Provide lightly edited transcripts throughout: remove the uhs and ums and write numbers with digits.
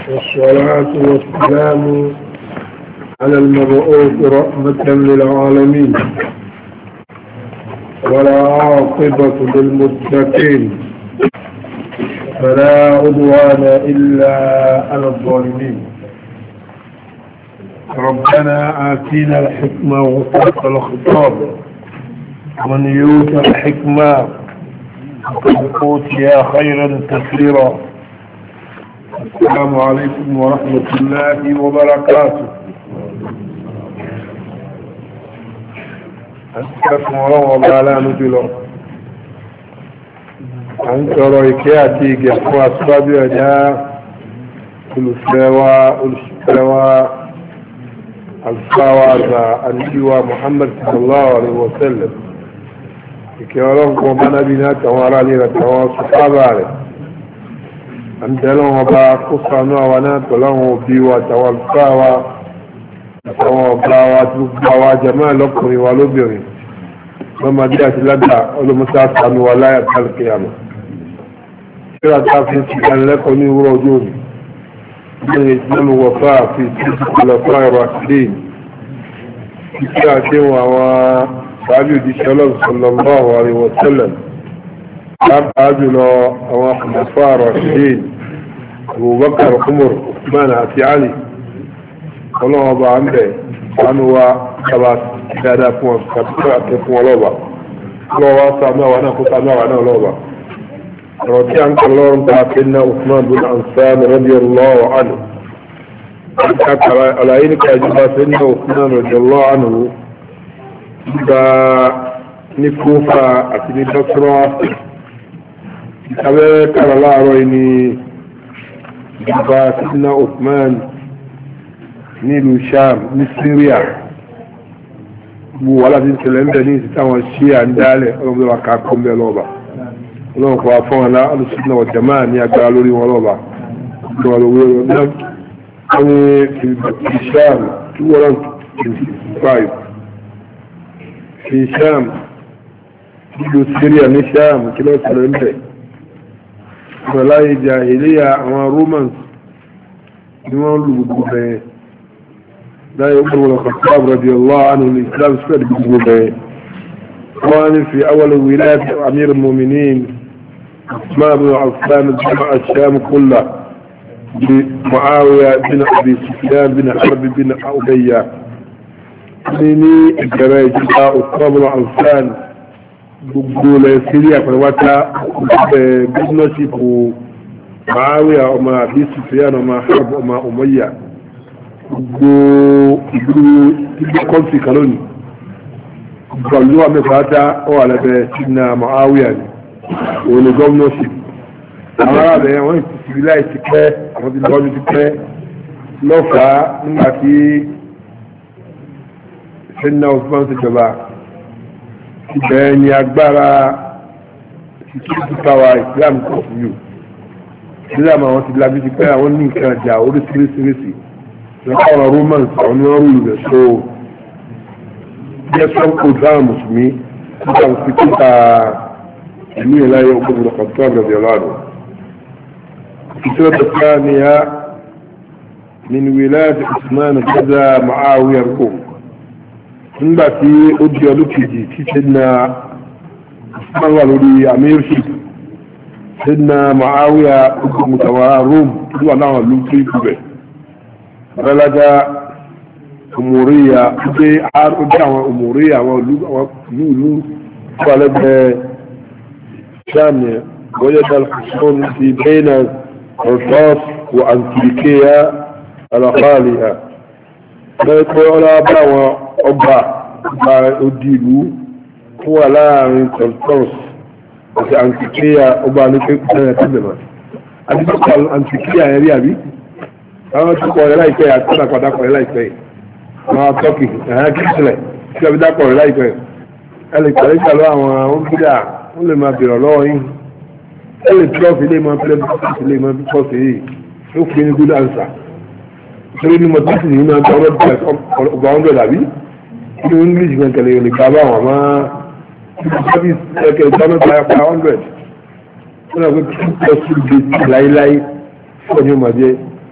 والصلاة والسلام على المبعوث رحمة للعالمين ولا عاقبة للمتقين فلا عدوان إلا على الظالمين. ربنا آتينا الحكمة وفصل الخطاب ومن يؤت الحكمة فقد أوتي خيرا كثيرا. السلام عليكم ورحمة الله وبركاته. أنتم الله على نجله أنت رأيكياتي قفوا أسباب وجاء السلواء الصلاة النبي محمد صلى الله عليه وسلم كيولون قومنا بنا تواراني لتوار صحابة أنتلون وبا قصانا وناتلون بيوا توالقاوا توابلاوا تبقاوا جمال لكم ولبرين وما جاءت لدى ولمساسا ولاية القيامة كلا تافين سيكون لكم ورجوني من إسلام الوفاء في سلسلة الخلفاء الراشدين كلا تنوى وصحابي ديشالله صلى الله عليه وسلم كان أجل الخلفاء الراشدين أبو بكر عمر عثمان علي والله أبا عمده كانوا كبات كذا فون كبات لوبا الله سامع وانا كسامع وانا لوبا رضي عنك الله تعالى عثمان بن عفان رضي الله عنه على عينك يا جماعة سيدنا عثمان رضي الله عنه نكوفا أتني بصرة كذلك على الله رويني جماعة سيدنا عثمان nílùú Sham ní Syria gbogbo wà láti ìṣẹ̀lẹ̀ ń bẹ̀ ní ìsìtáwọn ṣíà ń dálẹ̀ ọlọ́gbẹ́ wa kàkọ́ mẹ́ lọ́ba ọlọ́run kọ́ fún wọn alùsùn náà jama ní agbára lórí wọn lọ́ba wọ́n ní Sham 225 fi Sham nílùú Syria ní Sham kí ló ṣẹlẹ̀ ń bẹ̀ ìrọ̀láyé jahiliya àwọn Romans ni wọ́n lù gbogbo bẹ́ẹ̀ لا عمر بن الخطاب رضي الله عنه الإسلام سفر بجنوبه وأنا في أول ولاية أمير المؤمنين عثمان بن عفان جمع الشام كله بمعاوية بن أبي سفيان بن حرب بن أبية مني الجرايد عثمان بن عفان بقول سوريا فنواتا بجنوشي معاوية وما أبي سفيان وما حرب وما أمية gbogbo ìlú kọ́ntì kan lónìí gbogbo àmẹ́fàáta ó wà lẹ́bẹ̀ẹ́ sínú Muawiya ní òun ni gọ́ọ̀nọ́ṣìp àwọn arábẹ̀ wọ́n ti fi láì ti pẹ́ àwọn ti lọ́jọ́ ti pẹ́ lọ́fàá nígbà tí sẹ́nà Osman ti jọba ibẹ̀ ni agbára security power Islam kọ̀ fún yòó Islam àwọn ti labi ti pẹ́ àwọn ní nǹkan àjà oríṣiríṣiríṣi لقال رومانس عنوان رسول يسرق قدام مسلمي كتاب في كتاب جميع لا يؤمن بن الخطاب رضي الله عنه السنة الثانية من ولاية عثمان كذا معاوية الروم من بعد أدي لكجي سيدنا عثمان والولي أمير سيدنا معاوية متوارى الروم كدوا نعم لكي كبه بلد أمورية دي عارف دعوة أمورية ولولو بلد شامية وجد الحصول في بين الرصاص وأنتيكية على خالها فيقول أبا وأبا أديلو هو لا من الرصاص وفي أنتيكية أبا لكي سنة تدمى أدي أنتيكية يا ريابي àwọn tó kọ̀ rẹ̀ láìpẹ́ àti ọ̀dàpọ̀ dákọ̀ rẹ̀ láìpẹ́ àwọn tọ́kì ẹ̀hán kírísìlẹ̀ tí a fi dákọ̀ rẹ̀ láìpẹ́ ẹ lè kọ̀rẹ́ ìṣàlọ́ àwọn oúnjẹ ó lè máa bèèrè lọ́wọ́ yín ẹ lè trọ́ọ̀fì lè máa pẹ́lẹ́ bọ́ọ̀sì lè máa bọ́ọ̀sì yìí ó fi ní good answer nítorí ní mọ̀tísì yìí máa ń tọrọ ọgbà 100 àbí kí ni English gan tẹ̀lé lè gbà bá àwọn máa service ẹ̀kẹ́ ìtọ́nà pa 100 ó náà pé 2 plus 2 days láíláí fún ọjọ́ màjẹ́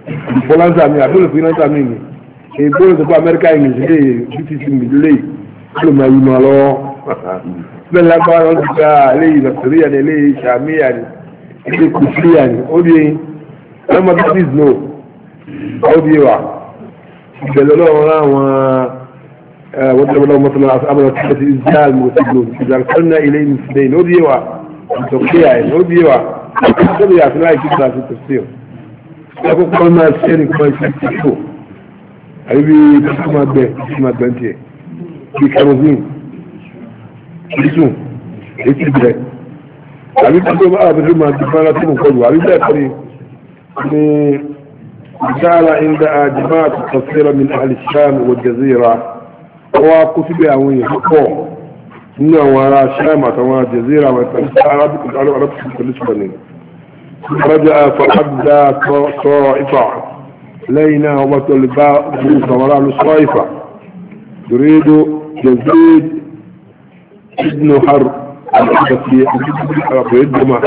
ìfọláńsà mi àbúrò fúnáńsà mi ni èbó ló sọ pé amẹ́ríkà english lè british english lè ló máa yí máa lọ́wọ́ bẹ́ẹ̀ lágbára wọn ti gba eléyìí nàìjíríà ni eléyìí sàmíyà ni eléyìí kùsíyà ni ó di ẹ̀rọ baptist no ó di wa ìbẹ̀lẹ̀ lọ́wọ́ láwọn wọ́n tẹ̀lé lọ́wọ́ mọ́tò lọ́wọ́ àbúrò tí wọ́n ti israel mọ́tò ìdàgbàsánná ilé ìmùsùlùmí ó di wa ìtọ́kíyà ni ó di wa ó di àti láì kíkà àti tẹ̀síọ̀ ẹ̀kọ́ kọ́ máa ṣe ẹnì kan ṣe ti fò àyíbí tó máa bẹ̀ ń tiẹ̀ bí kerosene ìsùn èsì bẹ̀rẹ̀ àbí tó bá àbẹ̀rẹ̀ máa di fara tó mọ̀ kọlu àbí bẹ́ẹ̀ kọ́ ni ìdára ìdá àjìmá àti tafsira min ahli sham wa jazira wọ́n kó síbẹ̀ àwọn èèyàn pọ̀ nínú àwọn ará sham àtàwọn jazira àwọn ìtàlẹ̀ arábìkù arábìkù pẹ̀lú ṣùgbọ́n رجع فأبدى صائفة لينا وطلباء ثمراء الصائفة يريد يزيد ابن حرب الحدثي يريد مع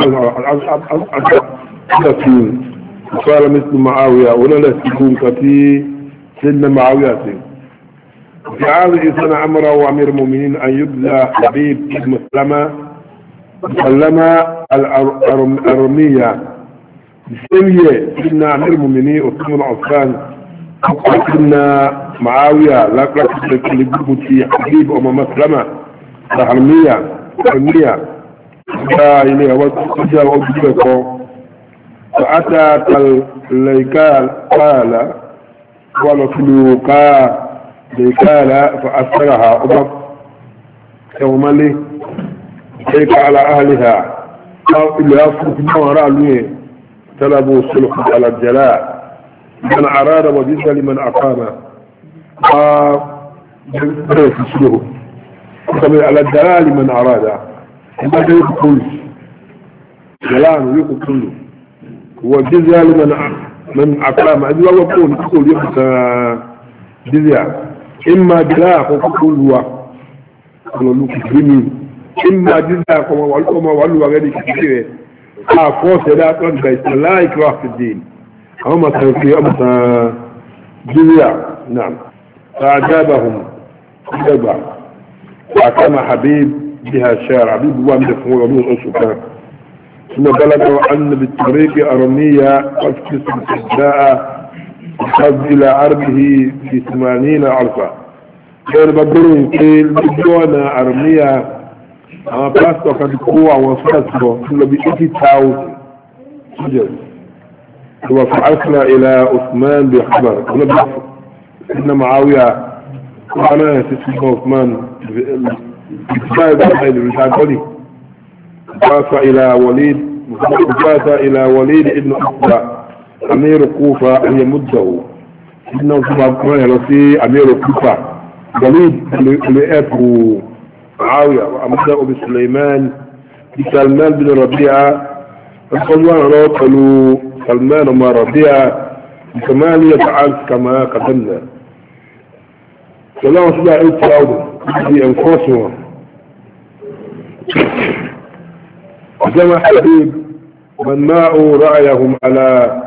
الحدثين قال مثل معاوية ولا تكون كثير سن معاوية في هذه سنة أمره أمير المؤمنين أن يبلى حبيب مسلمة الأرمية بسمية إن أمير المؤمنين عثمان عفان وقتلنا معاوية لكن لبوتي حبيب مسلمة الأرمية جاء إليه وجاء وجبكم فأتى الليكال قال ولسلوكا ليكال فأسرها أبق يوم لي كيف على أهلها أو إلا أفرق ما وراء له طلبوا الصلح على الجلاء من أراد وجزا لمن أقام فبرس الصلح على الجلاء لمن أراد ما يقول جلاء يقول كله وجزا لمن أقام أدي الله يقول يبقى جزا إما جلاء وكل هو قالوا كريمين إما جزا وما وعلوا غير كثير فوس لا تنبيت لا إكراه في الدين هم في جزية نعم فأعجابهم جبع وأقام حبيب بها الشارع حبيب هو من الفمور ومن الأسفة ثم بلغوا أن بالطريق أرمية قد كسب الشداء قد إلى عربه في 80 ألفا كان بدرون كيل بدون أرمية أما بلاستو كان قوة وصلته كله ب80,000 سجل وفعلنا إلى عثمان بخبر إن معاوية وأنا تسمى عثمان فاس إلى وليد ابن أخبى أمير كوفة أن يمده إنه سبحانه يرسي أمير كوفة وليد اللي أبو معاوية وأمده بسليمان بسلمان بن ربيعة فالقلوان قالوا سلمان وما ربيعة بثمانية ألف كما قدمنا سلام سبع إلتاود في أنفسهم وجمع حبيب من ماء رأيهم على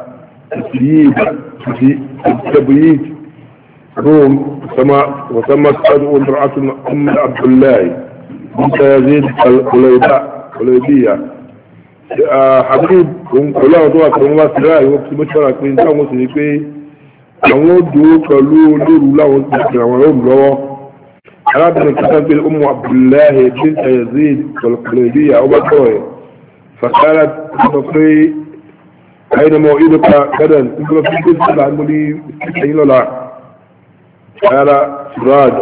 التبييت روم وسمت أدعو امرأة أم عبد الله بنت يزيد القليبية حبيب كلها دوات رمضان سلاي وقت مشارك من دعوة مسلمين àwọn dúró pẹ̀lú olóòrù láwọn ti ṣe àwọn ọmọ lọ́wọ́ arábìnrin kìtàn pé ọmọ abdullahi bin yazid pẹ̀lú ọba tọ́rọ̀ ẹ̀ fàṣálà sọ pé àyínàmọ́ ìlúpa gádàn nígbà fún pé sílá ń múlí ẹ̀yìn lọ́la ara suraj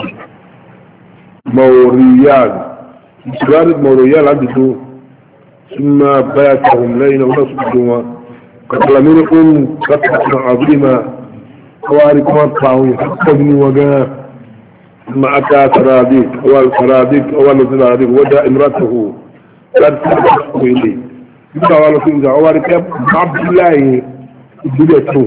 mauriyan láti tó súnmọ́ báyà tàhùn lẹ́yìn ọmọ sọ́kùnrin wọn kàtàlàmínú fún kàtàkùn àbúrímà خوارق مرقعون يحققني وقال ثم أتى سراديك أول سراديك ودى امرته قد تحقق إليه يبقى على سنجا خوارق عبد الله جلته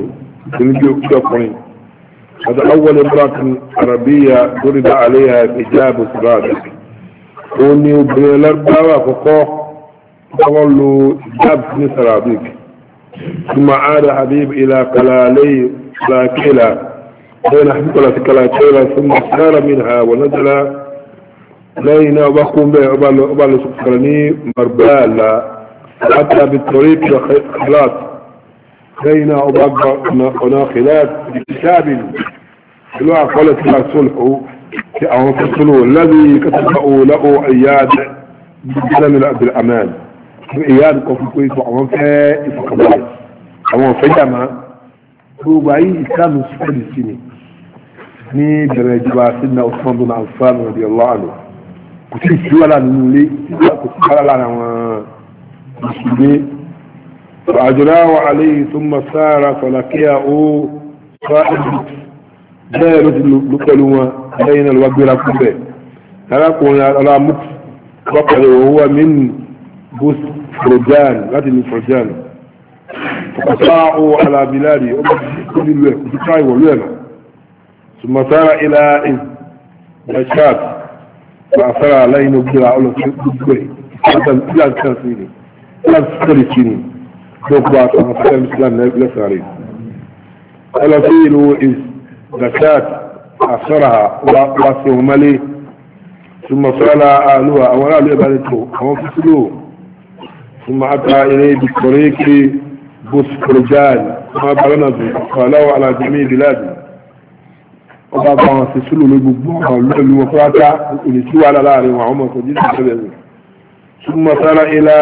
هذا أول امرأة عربية ضرب عليها إجاب سراديك وني وبين الأربعة فقوه قالوا إجاب سراديك ثم عاد حبيب إلى قلالي كلاكيلا بين حبيب كلاكيلا ثم سار منها ونزل لينا وبقوم به أبال سكرني مربالا حتى بالطريق خلاص لينا وبقنا خلاص بكتاب لو قالت صلح أو فصله الذي كتبه له أياد بالأمان أياد كفر كويس وعوان فائف قبائل عوان فجمع هو بعي إسلام السفل السنين ní bẹ̀rẹ̀ ìjọba sídìnà Usman bin Affan radiyallahu anhu kò sí ìsíwálà nínú ilé kò sí kára lára àwọn mùsùlùmí fàájúráwà alayhi thumma sára falakiya ó fa'id bẹ́ẹ̀ ló ti lù pẹ̀lú wọn lẹ́yìn náà gbéra fún bẹ́ẹ̀ arákùnrin alámùt wọ́pẹ̀lẹ̀ owó min bus frojan láti ní frojan fọ́sáà ó alábìláàrí ó bá nílùú ẹ̀ kò sí ká ìwọ̀lú ẹ̀ náà ثم سار إلى بشات فأثر عليه نبجر أولا في الدبري إلى الكاسيني إلى السكريكيني نقبات ومسكر الإسلام لساري أولا فيلو إذ بشات أثرها واسيه ملي ثم سأل أهلها أولا لإبادته أولا فسلوه ثم أتى إليه بالطريق بسكرجان ثم بغنزه فقالوا على جميع بلاده ọba bá wọn ṣe sílò ló gbogbo àwọn olóòlù wọn fúráká olùsíwà láàrin wọn àwọn ọmọ ọkọ̀ jíjìn tẹ́lẹ̀ rẹ̀ súnmọ́ sára ilá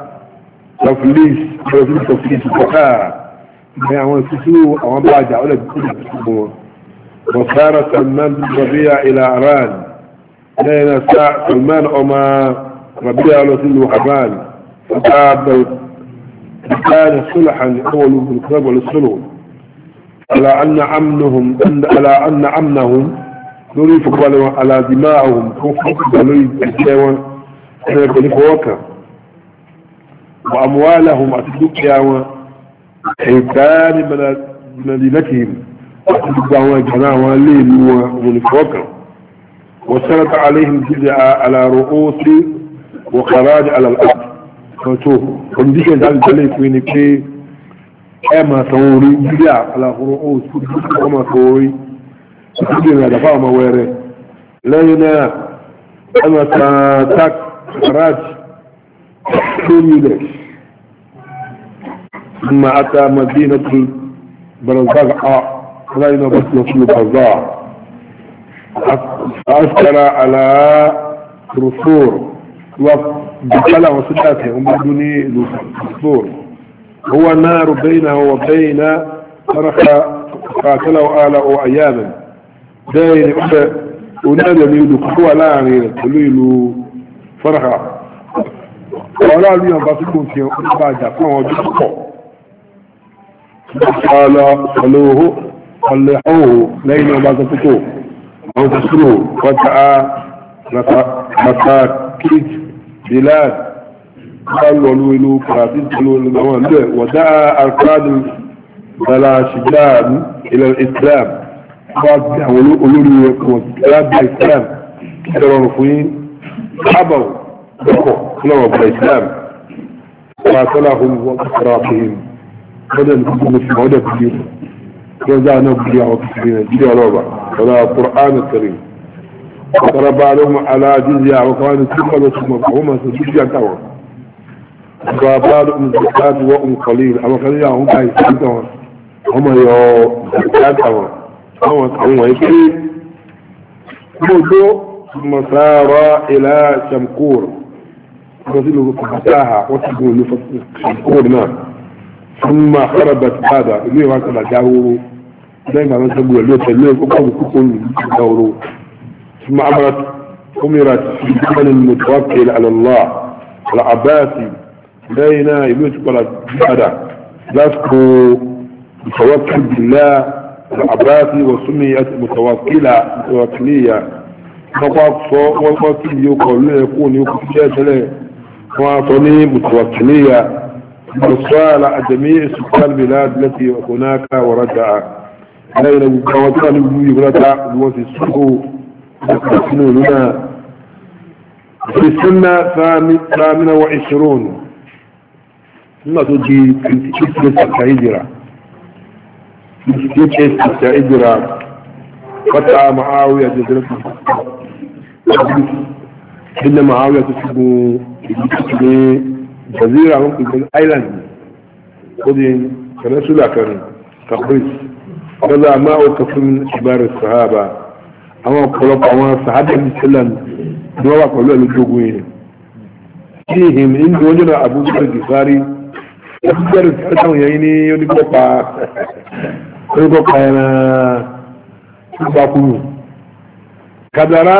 tọfíìsì kọ̀ká ní àwọn ìfisílò àwọn bá àjà ọlẹ̀ gbogbo wọn wọ́n sára Salman Rabi'a ilá Iran lẹ́yìn náà sá Salman ọmọ Rabi'a lọ sílò Haran فكان صلحا أول بالكتاب والسلو على أن أمنهم نريد فقالوا على دماءهم نريد أجيوا وأموالهم أتدقيا وحيتان من مدينتهم أتدقوا جناوا الليل ونفوكا وسنت عليهم جزء على رؤوس وخراج على الأرض فتوه ونديك ذلك ذلك وينكي أما ثوري جديا على رؤوس أما ثوري سيدنا دفع ما ويره لينا أما تاك خراج كل ثم أتى مدينة البرزاق لينا بس نصل البرزاق أسكر على رسول وبكلا وسلاته ومدني الرسول هو النار بينه وبين فرخ قاتله آلاء أياما داين ونادى ليدخلوا لا يعني تليل فرخ ولا لي بطلون في بعد فهو بسقط قال صلوه صلحوه لين بعد فتوه أو تسروه فتعى مساكيت بلاد قال ولولو فراتين ودعا أركان البلاشدان إلى الإسلام ولولو وكلاب الإسلام كثيرا رفوين حبوا كلوا بالإسلام قاتلهم وقصراتهم بدل كل مودة كبيرة وزعنا بليا وكثيرين جديا لوبا ولا القرآن الكريم وضرب عليهم على جزية وقال ثم هم سجديا كوا وبعضهم الزكاة وهم قليل أما قليل هم كايسان هم يو زكاة هم يكفي ثم سار إلى شمكور رسله فتاها وتقول شمكورنا ثم خربت هذا اللي هو كذا جاورو دائما نسميه اللي تلوه وكل جاورو ثم أمرت في المتوكل على الله العباسي لينا يموت قال هذا لاسكو متوكل بالله العباسي وسميت متوكلية فقط وقتل يقول يكون يكون وعطني متوكلية وصال جميع سكان البلاد التي هناك ورجع لينا وكان يقول وفي السوق لنا في السنة 28 nígbà tó di 28 years after hijira 28 years after hijira wata Muawiya jazira inda Muawiya ta shigo ne jazira mun island kodin kana sula kan kabris kaza ma o kafin kibar sahaba àwọn ọ̀pọ̀lọpọ̀ àwọn sahaba ní sallam ni wọ́n wà pẹ̀lú ẹlòdógún yìí fíhìm inú ojú náà Abu Dharr Ghifari Abu Dharr Ghifari táwọn yẹn ní onígbọ́pa ẹran ìgbàkúrú kàdàrá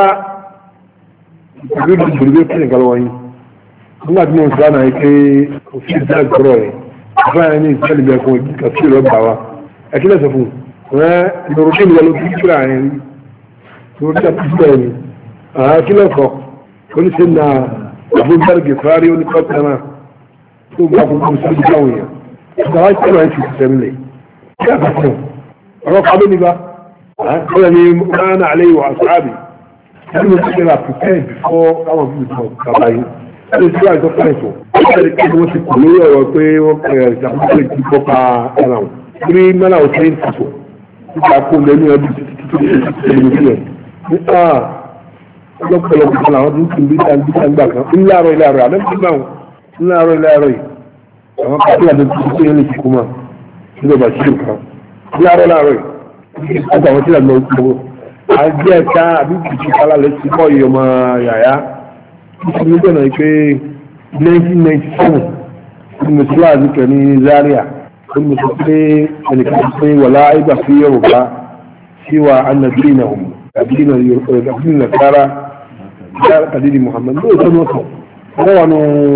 ìgbàgbé ìgbèrè fún ìgbàlọ́wọ́ yìí nígbà tí mo ń sọ náà yìí pé òfin ìdájọ́ ìgbọ́rọ̀ rẹ̀ ìfáyà ní ìsẹ́lẹ̀ bẹ̀rẹ̀ fún ìdíkà sí ìrọ̀gbà wa ẹ̀kílẹ̀ sọ fún ẹ̀ lọ́rọ̀ kí ìwọ̀n ló fi kíra ẹ̀ rí lọ́rọ̀ tí a ti sọ ẹ̀rí àkílẹ̀ sọ oníṣẹ́ na Abu Dharr Ghifari oníkọ́tẹ́rà tó gbà fún kò sí ìdáwò yẹn ìdáwà ìtẹ́lẹ̀ ẹ̀ ti sẹ́mìlẹ̀ kí a kà fún ọ̀rọ̀ kàbé nígbà ọ̀rọ̀ ni máa alẹ́ ìwà àṣàbì ẹni mo ti kẹ́ra prepare before káwọn fi sọ bàbá yìí ẹni tí wàá ìtọ́kọ̀ ẹ̀tọ́ ẹni kí wọ́n ti kù lórí ọ̀rọ̀ pé wọ́n kẹ̀rẹ̀ ìjàmbá ti kọ́ pa ẹ̀rọ àwọn torí mẹ́lá ò tẹ́ ìfàtọ̀ nípa kó lẹ́nu ẹbí títí tó ti tẹ̀lé sílẹ̀ ní ọlọ́pọ̀lọpọ̀ làwọn tó ń tún bíta gbà kan ńláàrọ̀ ìlàrọ̀ àdébí gbà wọn ńláàrọ̀ ìlàrọ̀ yìí àwọn kàtí àdébí tó yẹ lè fi kú mọ́ nígbà bá ṣe nǹkan ńláàrọ̀ ìlàrọ̀ yìí ọgbà àwọn tí làgbà òkú àjẹ́ ẹ̀ka àbí kìkì kálá lè ti kọ́ iye ọmọ yàyà nítorí nígbà náà pé 1997 ní mo ti wá àdúkẹ́ ní Zaria ní mo sọ pé ẹnìkan pé wàlá ìgbà fi Yorùbá síwá anàbíyìnà òun àbíyìnà kára kàdídì Muhammad ló tó náà sọ wọ́n wà nù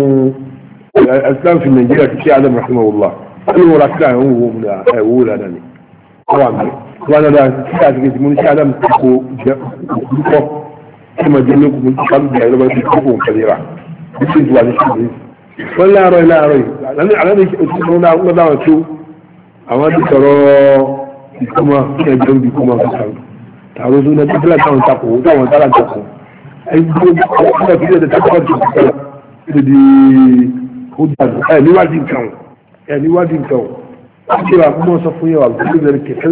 Islam fi Nàìjíríà ti ṣe Adam rahimahullah wọ́n wọ́n ra kíra ẹ̀wọ́ dáadáa ni wọ́n wà mẹ́rin wọ́n dáadáa kíra àti kejì mo ní ṣe Adam kò òkúrúkọ tí ma jẹ́ lókùn tó kálù jẹ́ ẹ̀rọ bá ti kókò nkàlera bí ṣe ìwà ní ṣe ìwé wọ́n láàárọ̀ yìí àlẹ́ ìṣòro lọ́dáwọn tó àwọn ti sọ̀rọ̀ ìkọ́mọ ní ẹgbẹ́ ń bí kọ́mọ kankan tààrọ̀ tó náà tẹ́lẹ̀ táwọn takò táwọn tálà takò ẹgbẹ́ ọmọ ìpínlẹ̀ tẹ́lẹ̀ takò tó kọ́ ẹ̀ di ó dàgbà ẹ̀ níwájú nǹkan ó ṣe wà kọ́mọ sọ fún yẹn wà gbọ́dọ̀ bẹ̀rẹ̀ kẹfẹ́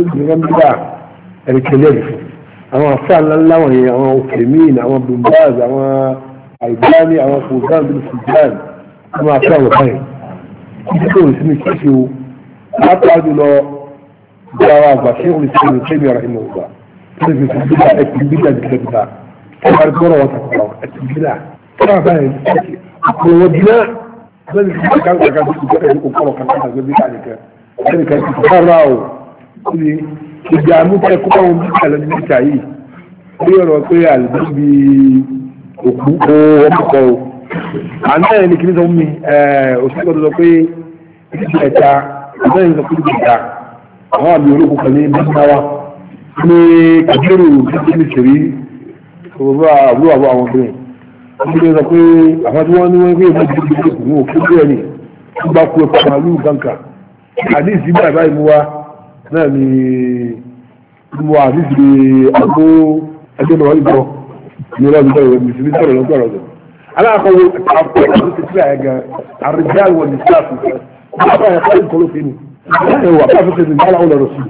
lóṣù àwọn afẹ́ ńláńlá wọ̀nyí àwọn òkèmíìn àwọn bumbaz àwọn albani àwọn fòzán bí sudan àwọn afẹ́ àwọn báyìí títí tó rí sínú kíkì o látàá jùlọ gbára àgbà ṣé òun ti ṣe ṣe ní ara ìmọ̀ ọgbà tó lè fi fi bídà ẹ̀kì bídà jìdàjìdà tó bá rí gbọ́rọ̀ wọn tàkùrọ̀ ẹ̀kì bídà tó bá báyìí àkùrọ̀ wọn jìnnà lẹ́nu tí wọ́n kàn kàn sí ìjọba ẹ̀kọ́ kọ̀rọ̀ kan kàn sí bídà nìkan lẹ́nu kan ti fara o ìjà àmúkẹ́ kó báwọn bí kàlẹ́ ní ìjà yìí ó yọ̀rọ̀ pé àlùbí òkú kó ọmọkọ o àná ẹ̀ ní kí ní sọ mí òṣèlú tó sọ pé ìdíje ẹ̀ka àná ẹ̀ ní sọ pé ìdíje ẹ̀ka àwọn àmì olókùn kan ní bíjáwá ní kàdúrù títí ní sèrí òwúrọ̀ àbúrò àbọ̀ àwọn obìnrin wọ́n ti sọ pé àwọn tí wọ́n ní wọ́n gbé ìmọ̀ ìdíje ìdíje òkú òkú bẹ́ẹ̀ ni wọ́n bá kú ẹ̀kọ́ màálù báńkà àdéhìí báyìí mú wa náà ni mo àdíjì àgbó ẹjọ́ náà ìjọ ní ọlọ́dún bẹ̀rẹ̀ mùsùlùmí sọ̀rọ̀ lọ́gbọ̀rọ̀ rẹ̀ aláàkọ̀wé àpò ẹ̀kọ́ ti sílẹ̀ ẹ̀gá àrùjá wọn ní sáàfù ọ̀pá ẹ̀kọ́ ìkọlù fínú ẹ̀wà pàṣẹ tẹ̀sí ní aláwọ̀ lọ́rọ̀ sí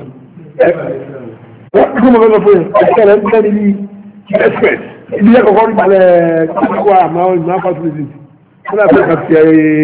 wọ́n mọ̀ fún ẹ̀kẹ́ rẹ̀ ń tẹ́ ní express ibi ẹ̀kọ́ kọ́ rí balẹ̀ kíkọ́ àmọ́ ìmọ̀ facilities wọ́n náà fẹ́ kàtí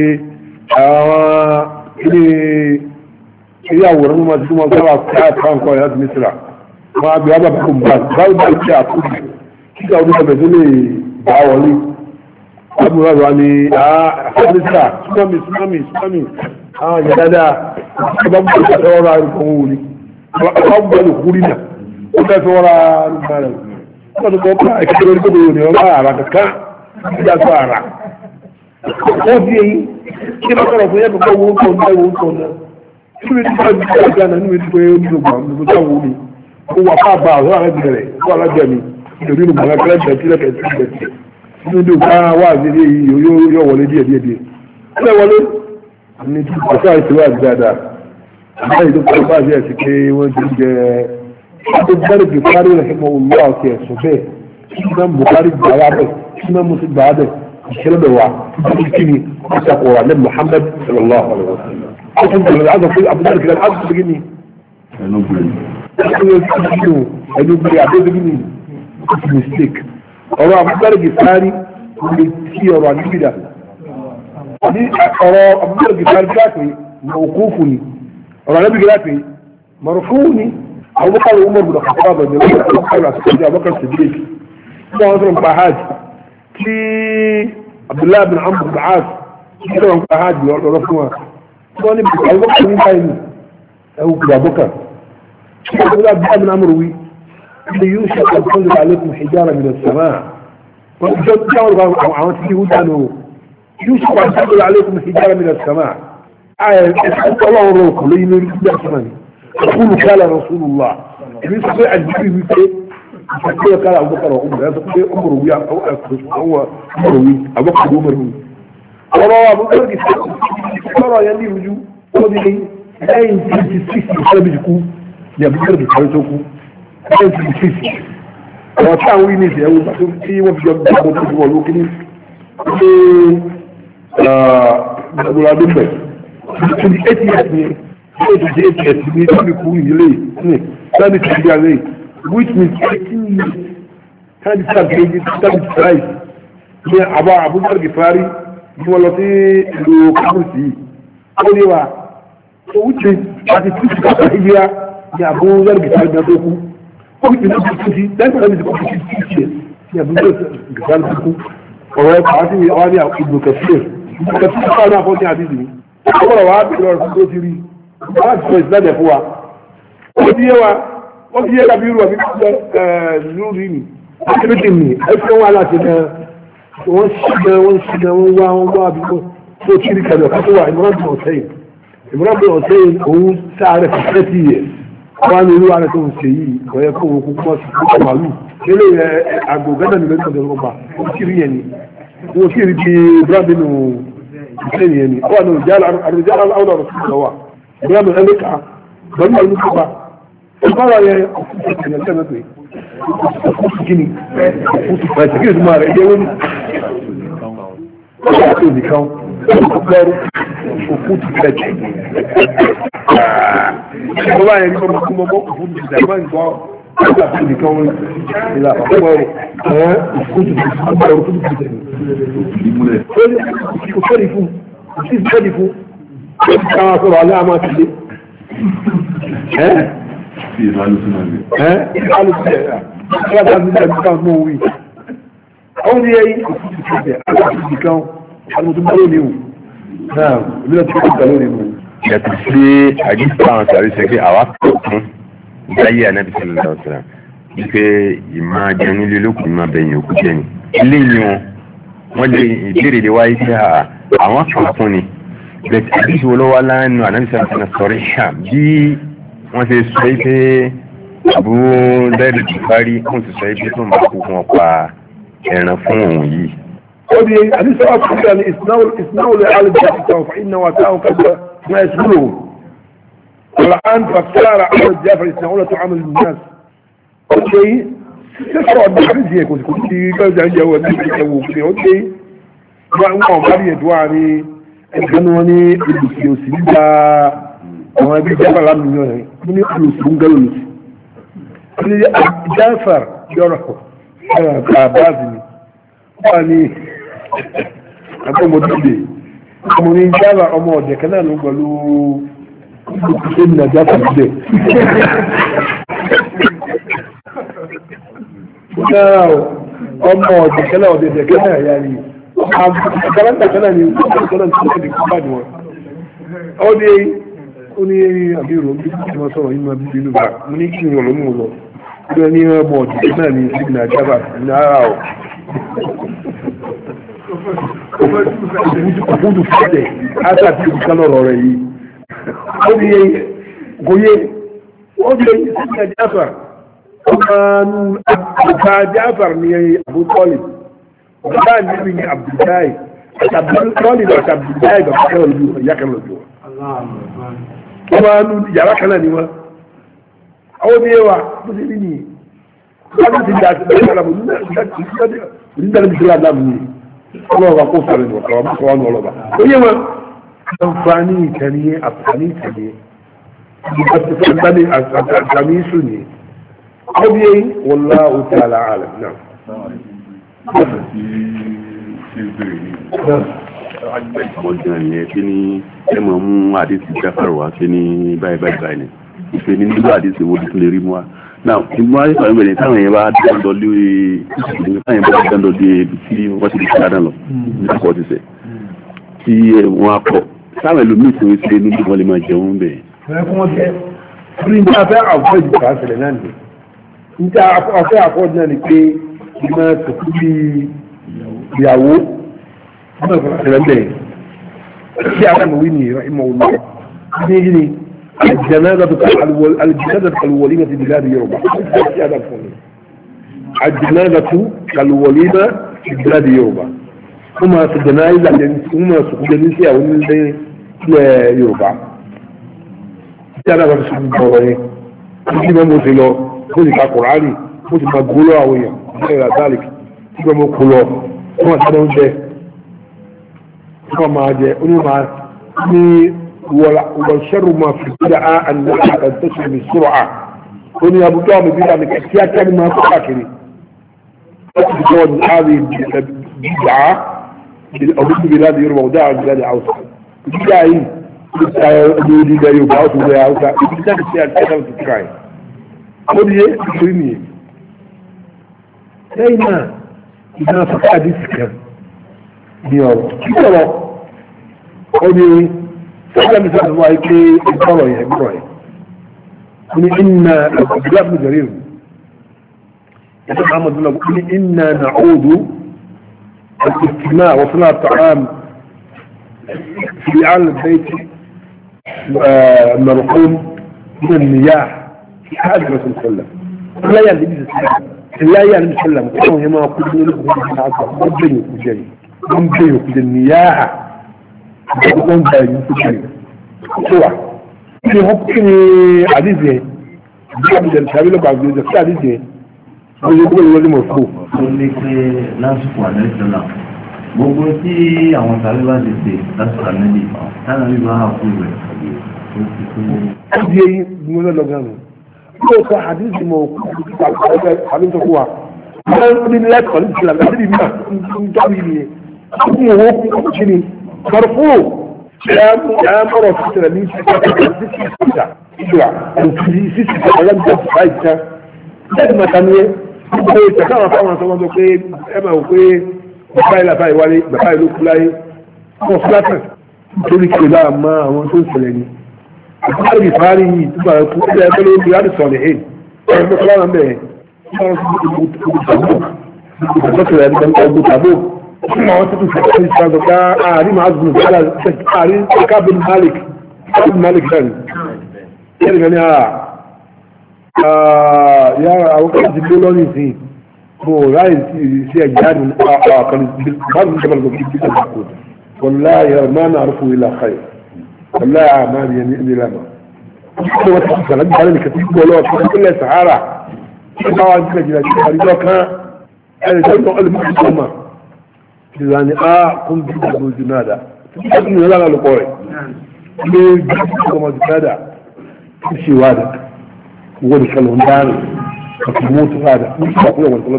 àwọn ilé àwòrán mọ́ tí wọ́n sábà káàkiri nǹkan ẹ̀ láti mísírà wọ́n á bí wọ́n bá kó báyìí báyìí ṣe àkójù kíkà ọdún ọbẹ̀ tó lè bá wọlé àbúrò wa ni mísírà súnmọ́mì àwọn ìyá dáadáa ọba mú ọjọ́ fẹ́ ra nǹkan wò ni ọba mú ọjọ́ kúrì náà ó fẹ́ fẹ́ ra nǹkan rẹ̀ wọ́n ti kọ́ pa ẹ̀kẹ́ lórí gbogbo yòó ni wọ́n bá ara kankan ìjà tó ara wọ́n fi èyí kí ló sọ̀rọ̀ fún yẹn kọ́kọ́ wọ́n kọ́ náà níbi tí wọ́n ti ṣe àná níbi tí wọ́n ti gbà níbi tí wọ́n wuli kó wà fà bá àwọn alájẹ rẹ̀ kó alájẹ mi nítorí nígbà wọn kẹlẹ bẹ̀ẹ́ tílẹ̀ bẹ̀ẹ́ tílẹ̀ bẹ̀ẹ́ nínú ìdí òkú ara wà nílé yìí yóò wọlé díẹ̀ ó wọlé ní tí kò sáà ìṣòro àti dáadáa àbá yìí tó kọ́ bá ṣe ẹ̀sìn pé wọ́n ti jẹ tó bẹ́rẹ̀ bí kárí rẹ̀ mọ́ olú àti ẹ̀sùn bẹ́ẹ̀ kí náà Buhari gbà wá bẹ̀ kí náà mo ti gbà á bẹ̀ الشرب هو كني تقوى على محمد صلى الله عليه وسلم أصلا العظم في أبو ذلك العظم بجني أنه يعبد بجني مستيك أو أبو ذلك الثاني يسير عن كده أبو ذلك الثاني موقوفني أو النبي جلاتي مرفوني أبو بكر عمر بن الخطاب رضي الله عنه أبو بكر الصديق هو أصلا بحاج في عبد الله بن عمرو بن العاص كانوا بحاج رسمه ثاني أبو بكر مين ثاني أو أبو بكر عبد الله بن عمرو وي اللي يوشك أن تنزل عليكم حجارة من السماء وجاءوا عوامات اليهود عنه يوشك أن تنزل عليكم حجارة من السماء أنت الله وروك لين يريد أسماني يقول قال رسول الله يستطيع الجبري يقول قال أبو بكر وعمر يستطيع عمر ويا هو عمر وي أبو بكر وعمر وي وروى أبو بكر يقول يلي وجوه وضعي لا ينزل السيسي ولا بيجكو يا أبو بكر بيجكو لا ينزل السيسي وكان وينيسي أول ما في وفي جنب أبو بكر والوكلين أبو العدم بي كل اتيات ni tabi ku ile ni tabi ti ale which means 18 years tabi tabi try ni Abu Dharr Ghifari ni wala ti lo kabusi o ni wa so which means ati ti ka hijra ni Abu Dharr Ghifari da ku o ti ni ti dan ka ni ko ti ni Abu Dharr Ghifari ku o wa pa ti o ni Ibn Kathir ka na ko ti hadisi ọ̀rọ̀ wa bí lọ́rọ̀ tó ti rí láti sọ ìsìlẹ̀ fún wa ó ti yé kàbí irú ọ̀bí lórí mi akébékè mi ẹgbẹ́ wọn láti ẹ̀ wọ́n ṣìnà wọ́n wá bí tó ti rí kàbí ọ̀ká tó wà Imran bin Hussein òun sáré for 30 years wọ́n ní irú ààrẹ tó ń ṣe yìí ọ̀yẹ́ kó wọn kúkú mọ́sí kúkú màálù nílé àgbò gánà ní lẹ́nu ọ̀dọ̀ ọba ó ti rí yẹn ni wọ́n ti rí bí brabinu ìṣẹ́ni ẹni ọwọ́ ní àrùjá aláwọ̀ rẹ̀ sí ọwọ́ ìgbà mi ẹlẹ́ka bọ́n ní ọdún ìbára yẹ ọkùnrin ìṣẹ́ni ẹ̀mẹ́pẹ́ ọkùnrin kìíní ọkùnrin kìíní tó máa rẹ̀ ẹgbẹ́ wọn ọjọ́ àti òdìkan ọkùnrin òkútù fẹ́ẹ̀tì ìjọba yẹn nípa mọ́kúnmọ́ òkútù ìjọba ìgbà ọjọ́ àti òdìkan wọn ìlà ọkùnrin òkútù fẹ́ẹ̀tì kò fẹ́rì fún kò sí fẹ́rì fún káwọn sọ̀rọ̀ alẹ́ àmà ti lé àwọn ní ẹyí òkútù fẹ́ẹ̀ aláàfíì kan alùpùpù bá lónìí o náà ìbílẹ̀ tí ó kúta lónìí o. yàtọ̀ sí àjíṣà àwọn sàrí sẹ́kẹ́ àwa kọ̀ọ̀kan láyé ànábì sallallahu alaihi wasallam wípé ìmọ̀ ajẹun nílé olókùn ìmọ̀ abẹ́yìn òkú jẹ́ ni ilé ìlú wọ́n lè ìbéèrè lè wáyé sí àwọn kan fún ni bẹ̀tẹ̀ àdíṣe wo lọ́wọ́ lánàá ànábì sallallahu alaihi wasallam sọ̀rọ̀ ṣà bí wọ́n ṣe sọ pé Abu Dharr Ghifari wọ́n ti sọ pé tó ń bá kú fún ọ̀pá ẹran fún òun yìí. ó di àdíṣe wà fún ìgbà ní ìsìnáwó lè alìjẹ́ àtìkàn fún ìnáwó àtàwọn kẹta náà ìsìnáwó الآن فاختار أحمد جعفر الإسماعيلية تعامل الناس أوكي تسرع بالحديث هيك كنت كذا جواب جواب أوكي وأنا قاري دواني الجنوني البيوسي دا وما بيجافر عن مليون من يخلص من قلوس جعفر يروحه كابازني واني أقول مدري أموني جعفر أمودي كنا نقولوا إن جعفر ده ọmọ ọ̀dẹ̀kẹ́lẹ̀ ọ̀dẹ̀kẹ́lẹ̀ yàrí àgbàlagbàkẹ́lẹ̀ ni ọ̀dẹ̀kẹ́lẹ̀ tí ó dìkú bá ní wọn ó ní àbírò bí kí wọ́n sọ̀rọ̀ yìí máa bí bínú bá mú ní kí wọ́n lónú lọ bí wọ́n ní ọmọ ọ̀dẹ̀kẹ́lẹ̀ ní ìsìnkú àjábà ní ara ọ̀ òfúdù fẹ́lẹ̀ átàtí ìdíkálọ̀rọ̀ rẹ̀ yìí ó ní gòyé ó ní ìsìnkú àjábà ọba Jafar ni Abu Talib ọba níbi ni Abdullahi Abu Talib àti Abdullahi bàbá kan lójú ìyá kan lójú ọba nù yàrá kan náà ni wọn àwọn bí wa bó ṣe rí ni wọn ti di àti bẹ́ẹ̀ kala bó ní dáná bí sílá dáàbò ni ọlọ́ọ̀bà kó sáré ní ọ̀kọ̀ ọmọ sọ́wọ́n ọlọ́ọ̀bà ó yẹ wọn àǹfààní ìkànnì àǹfààní ìkànnì àǹfààní ìṣù ni ó bí i wallahu ta'ala a'lam náà. ọjọ́ yẹn kí ni ẹ mọ̀ mú àdéhùn jáfàrò wá kí ní báyìí báyìí ìfẹ́ ní nílò àdéhùn wo tó lè rí mú wa. now ìgbọ́n ayé sọ̀rọ̀ ìbẹ̀rẹ̀ táwọn yẹn bá dáńdọ̀ lórí táwọn yẹn bá dáńdọ̀ dé ibi tí wọ́n ti di ṣáadá lọ nígbà kan ti sẹ̀ tí wọ́n á pọ̀ sáwọn ẹlòmíì tí wọ́n ṣe níbi wọ́n lè máa jẹun bẹ̀. ẹ kún wọn jẹ ní ní afẹ́ àfọ́ ìdìbò àṣẹlẹ̀ náà ni ní afẹ́ àfọ́ náà ni pé ìmọ̀ sọ̀kú bí ìyàwó ọmọ ìfọ̀sẹ̀lẹ̀ bẹ̀rẹ̀ tí a kàn wí ní ìmọ̀ olùkọ́ ní الجنازة كالوليمة في بلاد يوروبا الجنازة كالوليمة في بلاد يوروبا هما في الجنائز هما سكولين سيا ومن يوروبا الجنازة في الدورين كما موسيلو موسي كالقرآني موسي مقولو أويا غير ذلك كما مقولو كما سنون ده كما ما جاء والشر ما في البدعة أنها تنتشر بسرعة هنا أبو جامع بلا مكتيا كلمة فاكري تكون هذه البدعة بالأرض بلاد يوروبا وداع بلاد عوسى البدعة يولي دا يوروبا عوسى ودا عوسى البدعة السيئة كذا وتتكاين هذه تكريمية دايما إذا فقع ديسك نيورو كيف هذه فعلا مثال الله كي الضرر إن أبداء بن جرير يقول محمد بن الله إنا نعود الاجتماع وصناعة الطعام في أعلى البيت المرحوم من المياه في هذا الرسول صلى الله عليه وسلم لا يعني لا يعني سلم كانوا هما يقولون لكم من بينه في المياه يكون باين في الشيء هو kí ni àdíjẹ bí àbújẹ tàbí lọ́pàá àgbèjẹ sí àdíjẹ wọ́n yóò gbé ìwọlé mọ̀ fún. ó ní pé lásìkò àdẹ́sọ́là gbogbo tí àwọn tàbí bá ti ṣe lásìkò àdẹ́sọ́là táwọn bí bá hà fún ìwẹ̀ ó di eyín ní wọ́n lọ́gá nù yóò sọ àdíjẹ mọ̀ àbíjọ fún wa wọ́n ní lẹ́kọ̀ọ́ ní ìṣẹ̀lẹ̀ àti ìbí náà ń tọ́bi ìyẹn ó kún owó kún kí ni مرفوع يا مرة في تلاميذ في كلام ده فايته لما كانوا يتكلموا طبعا طبعا اوكي اما اوكي بفايل فاي ولي بفايل كلاي مصلحه تقول كده ما هو سلسلني الفاري فاري تبقى كل يقولوا رياض الصالحين مثلا به ما هو تقول في عاري معظم على عاري كابل مالك ثاني يعني يا وقت الدولوني فيه هو راي في اجيال كان بعض الجبل والله ما نعرفه الا خير والله اعمال يمين لنا هو تسلم على كتيب ولا كل سعاره ما عندنا جلاد كان انا جايبه المحكمه يعني كنت بقول جنادا تقول لا لا لقوري ليه كما جنادا تمشي وادك وقول كلهم دار فتموت هذا مش بقول ولا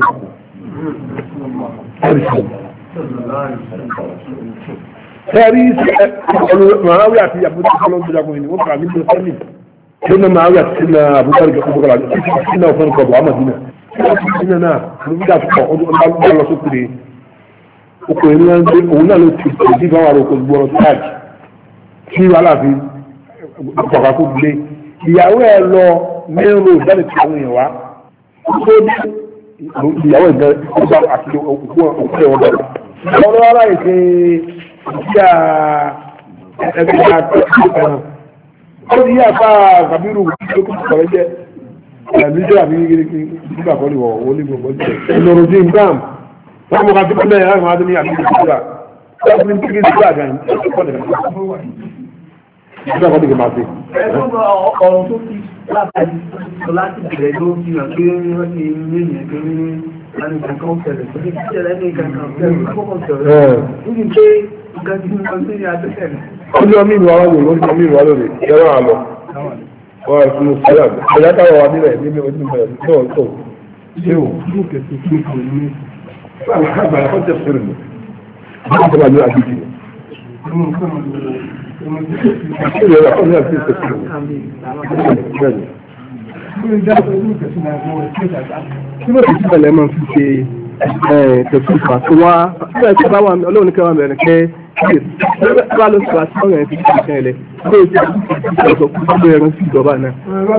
تاريخ معاوية في أبو بكر بن وقع من السنين كنا معاوية كنا أبو بكر كنا وفرق أبو عمد هنا كنا نعم نبدأ في الله سكري ọkùnrin náà ń gbé òun náà ló ti tẹ̀sí fún àwọn òkú gbọ́rọ̀ táàjì kí wàhálà fi pàpàkó gbé ìyàwó ẹ̀ lọ mẹ́rin ìdáni tí àwọn èèyàn wá tó dé ìyàwó ìgbà ọgbà àti òkú ẹ̀ wọ́n bẹ̀rẹ̀ ìyàwó lọ́wọ́ láì ṣe ìṣíà ẹgbẹ́ àtẹ̀kọ́ ó ti yá àfà kàbírù lókùn sọ̀rọ̀ jẹ́ níjọ́ àbí nígbà kan ní wọ́n ní gbogbo ìlọrọ̀ sí nǹkan wọ́n mọ̀ ká tí pẹ́lẹ̀ ẹ̀rọ máa ní àmì ìṣúra wọ́n fi ń kíkí sí àgbà ní ìṣúra kan nìkan máa ṣe. ọ̀rọ̀ tó fi láti bẹ̀rẹ̀ ló fi hàn pé wọ́n ti ní ìyẹn pé ní àni kankan fẹ̀rẹ̀ tó ní ìṣẹ̀lẹ̀ ní kankan fẹ̀rẹ̀ kọ́kọ́ fẹ̀rẹ̀ níbi pé nǹkan tí mo ń sí adẹ́sẹ̀ ọjọ́ mi ìlú àwọn òwò lórí mi ìlú àwọn lórí ẹ̀rọ àlọ́ wọ́n ẹ̀fún sílẹ̀ ẹ̀yà táwọn wà nílẹ̀ ní ọdún bẹ̀rẹ̀ náà tó ṣé o ní kẹsì fún ìpò ní àgbàlá fún tẹ̀sílẹ̀ mi wọ́n tẹ̀lé àjọ àdìjì ìṣẹ̀lẹ̀ ẹ̀rọ àkọ́ni àti tẹ̀sílẹ̀ kí ló ti sílẹ̀ máa fi ṣe tẹ̀sílẹ̀ fà tó wá sílẹ̀ tí bá wà ọlọ́run ní kẹwàá bẹ̀rẹ̀ kẹ́ bá ló sọ àti ọ̀rọ̀ ẹ̀ fi ṣe ìṣẹ́ ilẹ̀ ló ti sọ fún gbogbo ẹran sí ìjọba náà.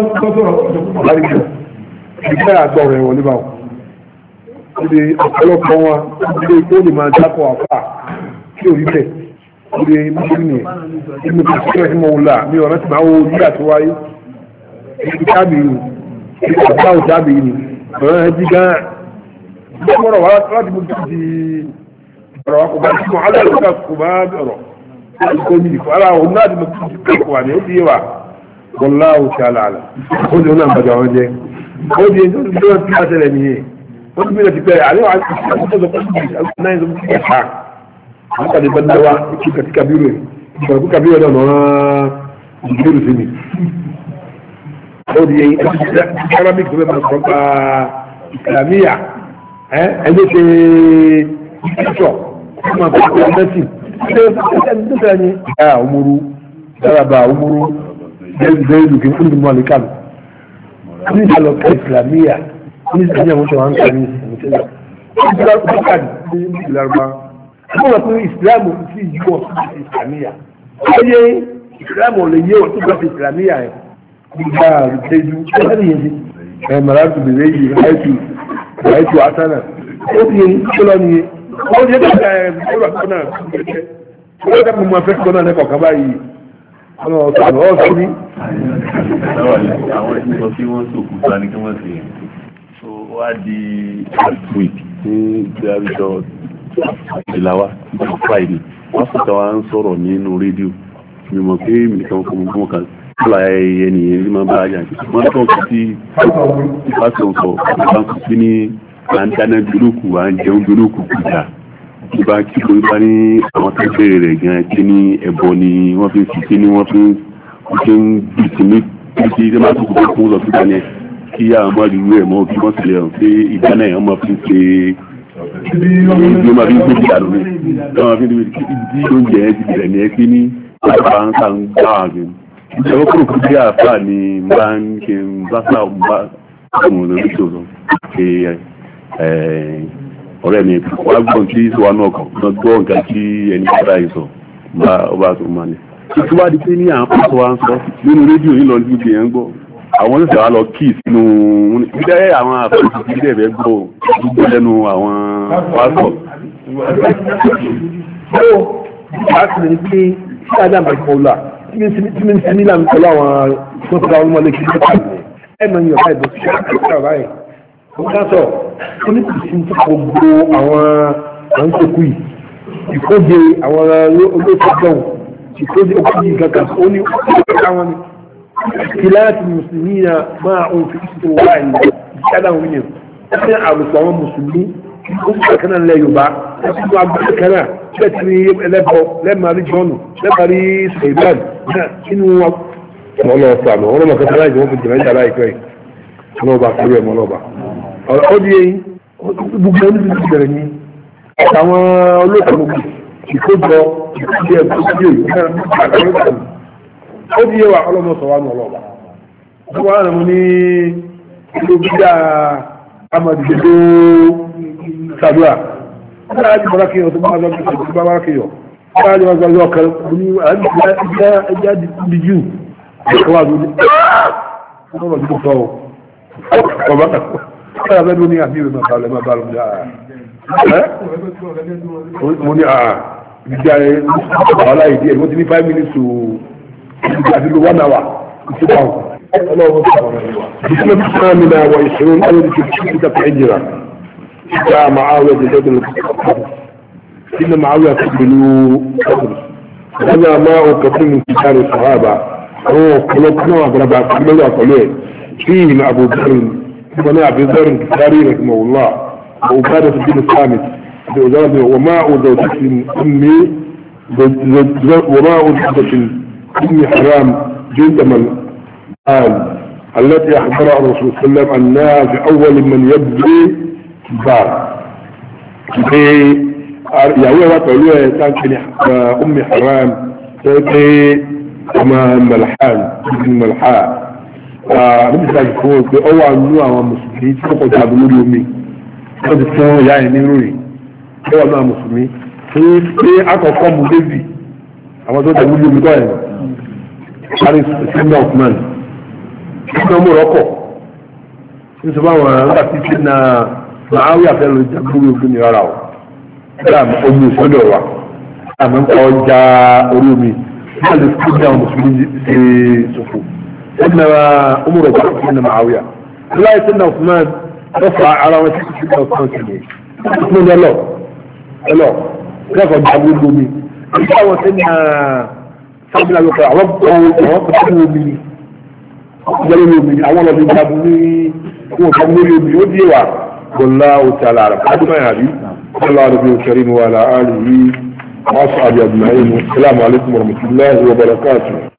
ìgbẹ́ àgbọ̀ rẹ̀ wọlé báwọn ó di ọ̀pọ̀lọpọ̀ wọn ilé tó lè máa dákọ̀ àpá kí ò rí bẹ̀ ó di mùsùlùmí inú tó ṣe é mọ́ wùlà ní ọ̀rẹ́ tí máa wo yíyà tó wáyé ibi tábìlì ibi àbáwò tábìlì ọ̀rẹ́ ẹ̀ jí gán ìgbọ́rọ̀ wá láti mú ti ọ̀rọ̀ kò bá tí mo aláàlúkà kò bá bẹ̀rọ̀ kò ní ìfọ́ ara òun náà ti mọ̀ tí kò wà ní ó di wà bọ́lá òṣà àlàálà ó di ọ̀nà àgbàjà wọn jẹ́ ó di ẹjọ́ tí wọ́n ti àtẹ̀lẹ̀ nìyẹn wọ́n ti bẹ̀rẹ̀ ti pẹ̀rẹ̀ àríwá àti ìṣàkóso pẹ̀lú náà ìṣàkóso ti kẹta àwọn tàbí bẹ́ẹ̀ wá kí kabiru ìgbàgbọ́ kabiru náà náà ìgbèrú sí mi ó di Arabic tó bẹ́ẹ̀ máa sọ pa Islamiyya ẹni ṣe ìṣọ̀ kuma ba ku gwamnati sai mutane ya umuru daraba umuru zai dukin kundin malikan kuni da lokacin islamiyya kuni da hanyar mutu hankali mutum da kuka da larba kuma wasu islamu su yi wa su islamiyya kwaye islamu le yi wa su ga islamiyya ya ba ruteju ƙasar yanzu maratu da zai yi haitu a sana ko fiye koloni ó yẹ kí ẹ ọ̀rọ̀ kan náà ó yẹ kí mo fẹ́ kọ́ náà lẹ́kọ̀ọ́ kan báyìí ọ̀nà ọ̀sán ọ̀nà ọ̀sán ní. àwọn ìṣọ́ tí wọ́n sòkù sá ní kí wọ́n sì yẹn tó wá di last week ní gbẹ́rìjọ ìlàwà ìjọ Friday wọ́n sọ̀tà wá ń sọ̀rọ̀ nínú rédíò mi mọ̀ pé mi nìkan fún mi fún kan kọ́lá ẹyẹ nìyẹn ní máa bá a yàn wọ́n tó kí sí ìfásitì sọ ìbánkù sí ní à ń dáná dúrókù à ń jẹun dúrókù kùjà ìbá kí ló bá ní àwọn tó bẹ̀rẹ̀ rẹ̀ gan kí ní ẹ̀bọ ni wọ́n fi ń fi kí ní wọ́n fi ń bí sí ní kí ní máa tó kù fún lọ síta ní kí àwọn ọmọ ìlú ẹ̀ mọ́ kí wọ́n sì lè hàn pé ìdáná ẹ̀ wọ́n fi ń ṣe ìlú máa fi ń gbé ìdàlú ní wọ́n fi ń gbé ìdí oúnjẹ ẹ̀ ti bẹ̀rẹ̀ ní ẹ kí ní àgbà ń sá ń gbá àgbẹ̀ ìjọba kúrò kú bí àfà ni máa ń ṣe ń bá sá bá ọmọ lórí ìṣòro ọ̀rẹ́ mi wá gbọ́n tí ìṣòwò náà kàn náà gbọ́ nǹkan tí ẹni bá yìí sọ bá ọba tó máa ní. tó bá di pé ní àwọn pásọ wa ń sọ nínú rédíò yìí lọ ní ibi yẹn ń gbọ́ àwọn oníṣẹ́ wa lọ kí sínú ìdẹ́ àwọn àfẹ́sì tí ilé ẹ̀fẹ́ gbọ́ gbogbo lẹ́nu àwọn pásọ. ó láti ní pé sí adam àìkọ́lá tí mi ń sinmi láti pẹ̀lú àwọn tó ti ra ọmọlé kí ló kà ní ẹ̀ máa ń yọ̀ báyìí bó ti ṣe báyìí ó dáṣọ oníkùsí tó gbogbo àwọn àǹtẹ̀kù yìí ìkóje àwọn olóòtú ìkóje òkúji kankan ó ní àwọn ni kìláàtì mùsùlùmí na máa ń fi ìṣòro wà ní ìṣẹ́dá òun yẹn ó ní àrùkọ àwọn mùsùlùmí ó fi kankan náà lẹ Yorùbá ó fi tó agbára kan náà bẹ́ẹ̀ ti ní ẹlẹ́bọ lẹ́ẹ̀marí jọ́nù lẹ́ẹ̀marí sèbán náà nínú wọn. ọlọ́ọ̀fà náà ọlọ́mọ kankan láì jẹ́ wọ́n fi jìnnà ìjà láìpẹ́ yìí ọlọ́ọ̀bà kúrò ẹ̀ mọ́ ọlọ́ọ̀bà ó di eyín gbogbo ẹni tí bẹ̀rẹ̀ ní àwọn olóòtú ìkójọ ìkójọ ẹ̀kọ́ ó di ẹwà ọlọ́mọsọ wa ní ọlọ́ọ̀bà ó wà nínú ní ìlú bídà amadìdó sàdúrà ó dára jù bọ́lá kéèyàn tó bá lọ sí ìlú bá bá kéèyàn ó dára jù bọ́lá kéèyàn kan ní ẹjá dìjú ẹ̀kọ́ wà lórí ọlọ́mọ tó sọ ọba ọ̀rọ̀ bẹ́ẹ̀ ní àbí ìrìnà balẹ̀ máa bá lọ́mọdé àà mo ní àà ìdíjà rẹ̀ wàhálà ìdí ẹ̀ mo ti ní 5 minutes to ìdíjà àti lo 1 hour ìṣúná ọlọ́run ìṣúná bí sọ́nà mi náà wọ ìṣòro ní ọdún tó ti ta fi ẹ̀jìrà ìjà Muawiya ti dẹ́gbẹ̀rẹ̀ lọ́kọ̀ọ́ sínú Muawiya ti gbẹ̀lú ọdún ọdún àmà ọkọ̀ mi ti sáré sọ̀hábà àwọn ọ̀pọ̀lọpọ̀ náà àgbàlagbà àkọlẹ̀ fíìmù Abu Bakr ابن ابي ذر الغفاري رحمه الله وعبادة بن الصامت وما زوجة أمي وما زوجة أمي حرام جلد من قال التي أخبرها الرسول صلى الله عليه وسلم أنها في أول من يبدي البار يعوى وطلوه تانكني أمي حرام تانكني أما ملحان ابن ملحان نبي سأجفون في أول نوع ومسلمين تقول جابلوا اليومي تقول تقول يعني نيروي أول نوع مسلمين في أكثر مدبي أما تقول جابلوا اليومي قائم حارس سيدنا عثمان سيدنا مرقو سيدنا مرقو سيدنا معاوية فعلا جابلوا اليومي يراو لا أمي سدوا أما أنت أوليومي هذا سيدنا المسلمين في صفوف سيدنا أمور وبعض سيدنا معاوية لا سيدنا عثمان رفع على وجه سيدنا عثمان سنين عثمان يا الله الله كيف أبو الدومي الحاوة سيدنا سيدنا الوقع ربه سيدنا مني قالوا مني أولا بيجابوني هو قبولي مني وديوا والله تعالى أعلم هذا ما يهدي صلى الله عليه وسلم وعلى آله وأصحابه أجمعين والسلام عليكم ورحمة الله وبركاته.